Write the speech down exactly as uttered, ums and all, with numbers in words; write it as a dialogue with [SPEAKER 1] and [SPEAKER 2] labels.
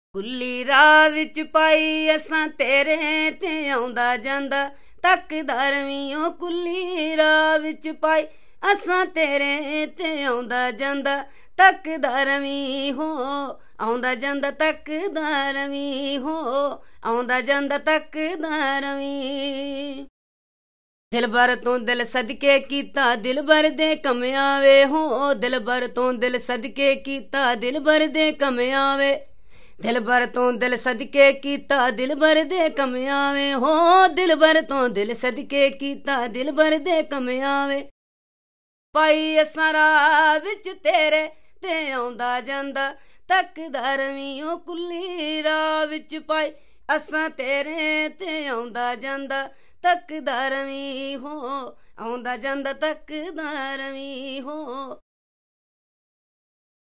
[SPEAKER 1] ਕੁੱਲੀ ਰਾਹ ਵਿੱਚ ਪਾਈ ਅਸਾਂ ਤੇਰੇ ਤੇ ਆਉਂਦਾ ਜਾਂਦਾ ਤੱਕਦਾ ਰਵੀਂ ਓ ਕੁੱਲੀ ਰਾਹ ਵਿੱਚ ਪਾਈ ਅਸਾਂ ਤੇਰੇ ਤੇ ਆਉਂਦਾ ਜਾਂਦਾ ਤੱਕਦਾ ਰਵੀਂ ਹੋ ਆਉਂਦਾ ਜਾਂਦਾ ਤੱਕਦਾ ਰਵੀਂ ਹੋ ਆਉਂਦਾ ਜਾਂਦਾ ਤੱਕਦਾ ਰਵੀਂ। ਦਿਲਬਰ ਤੋਂ ਦਿਲ ਸਦਕੇ ਕੀਤਾ ਦਿਲਬਰ ਦੇ ਕੰਮ ਆਵੇ ਹੋ ਦਿਲਬਰ ਤੋਂ ਦਿਲ ਸਦਕੇ ਕੀਤਾ ਦਿਲਬਰ ਦੇ ਕੰਮ ਆਵੇ ਦਿਲਬਰ ਤੋਂ ਦਿਲ ਸਦਕੇ ਕੀਤਾ ਦਿਲਬਰ ਦੇ ਕੰਮ ਆਵੇ ਹੋ ਦਿਲਬਰ ਤੋਂ ਦਿਲ ਸਦਕੇ ਕੀਤਾ ਦਿਲਬਰ ਦੇ ਕੰਮ ਆਵੇ। ਪਾਈ ਅਸਾਂ ਰਾਹ ਵਿੱਚ ਤੇਰੇ ਤੇ ਆਉਂਦਾ ਜਾਂਦਾ ਤੱਕਦਾ ਰਵੀਂ ਓ ਕੁੱਲੀ ਰਾਹ ਵਿੱਚ ਪਾਈ ਅਸਾਂ ਤੇਰੇ ਤੇ ਆਉਂਦਾ ਜਾਂਦਾ ਤੱਕਦਾ ਰਵੀਂ ਹੋ ਆਉਂਦਾ ਜਾਂਦਾ ਤੱਕਦਾ ਰਵੀਂ ਹੋ।